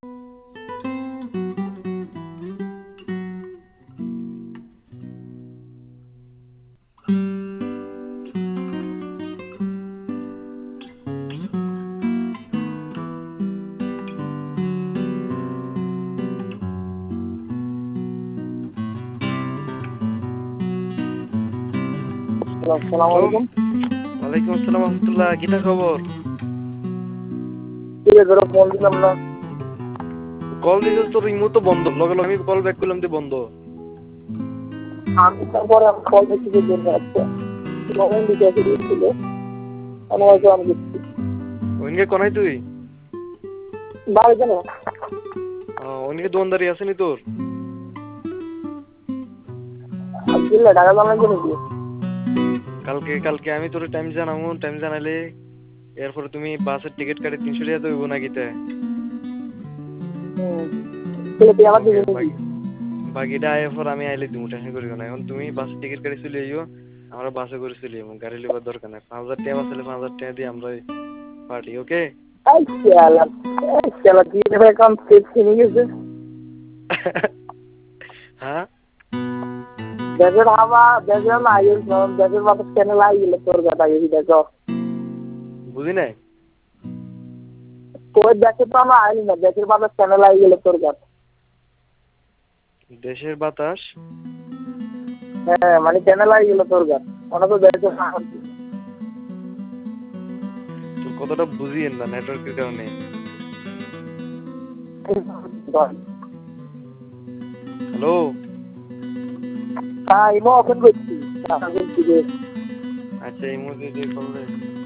আসসালামু হ্যালো। আলাইকুম। ওয়ালাইকুম আসসালাম রহমতুল্লাহ, কিটা খবর? ঠিক আছে, ধরো ফোন দিলাম না। কল দিছিস, তোর ইমো তো বন্ধ, লগে লগে আমি কল ব্যাক করলাম তো বন্ধ। আমি তারপরে আমি কল দেখছি যে জন্য একটা মোবাইল দিতে ছিল, আমি হয়তো আমি দেখছি ওইনকে কোনাই তুই? বাড়িতে না। ওইনকে দোকানদারি আছে নি তোর? আব্দুল্লাহ টাকা জানার জন্য কি? কালকে কালকে আমি তোর টাইম জানাবো, টাইম জানাইলে এরপরে তুমি বাসের টিকিট কাটে 300 টাকা তো হইব না কিতে? তাহলে তুই আমার দিবি ওকে, নাকি? বাকিটা এরপর আমি আইলে তুমি টেনশন করিও না। এখন তুমি বাসের টিকিট কাটে চলে আইও, আমরা বাসে করে চলে যাবো, গাড়ি লিবার দরকার নাই। 5,000 টাকা আসলে 5,000 টাকা দিয়ে আমরা পার্টি। ওকে? এই শালা, এই শালা দিয়ে দেবে অ্যাকাউন্ট সেট কিনে গেছে। হ্যাঁ, দেশের হাওয়া দেশের না আইল দেশের বাতাস কেন লাই গেল তোর কথা এই দেখো। বুঝি নাই। তোর দেশে তো আমরা আইল না, দেশের বাতাস কেন লাই গেল তোর কথা। দেশের বাতাস? হ্যাঁ মানে কেন লাই গেল তোর কথা, ওটা তো দেশের তোর কথাটা বুঝিয়েন না নেটওয়ার্কের কারণে। হ্যালো। হ্যাঁ ইমো ওপেন করছি। আচ্ছা, এই মুহূর্তে যে করলে